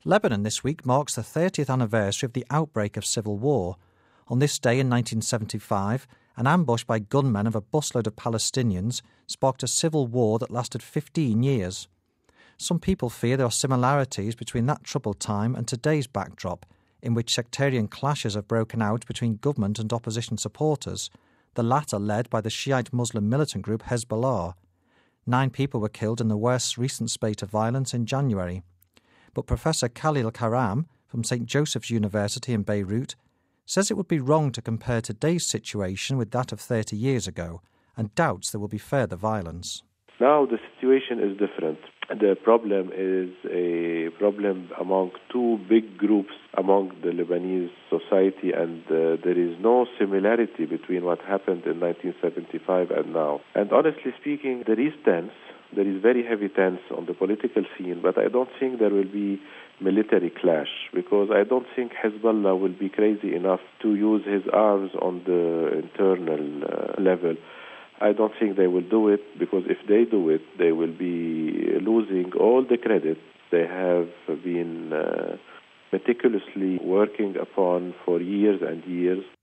Lebanon this week marks the 30th anniversary of the outbreak of civil war. On this day in 1975, an ambush by gunmen of a busload of Palestinians sparked a civil war that lasted 15 years. Some people fear there are similarities between that troubled time and today's backdrop, in which sectarian clashes have broken out between government and opposition supporters, the latter led by the Shiite Muslim militant group Hezbollah. 9 people were killed in the worst recent spate of violence in January. But Professor Khalil Karam from St. Joseph's University in Beirut says it would be wrong to compare today's situation with that of 30 years ago and doubts there will be further violence. Now the situation is different. The problem is a problem among 2 big groups among the Lebanese society, and there is no similarity between what happened in 1975 and now. And honestly speaking, there is very heavy tense on the political scene, but I don't think there will be military clash, because I don't think Hezbollah will be crazy enough to use his arms on the internal level. I don't think they will do it, because if they do it, they will be losing all the credit they have been meticulously working upon for years and years.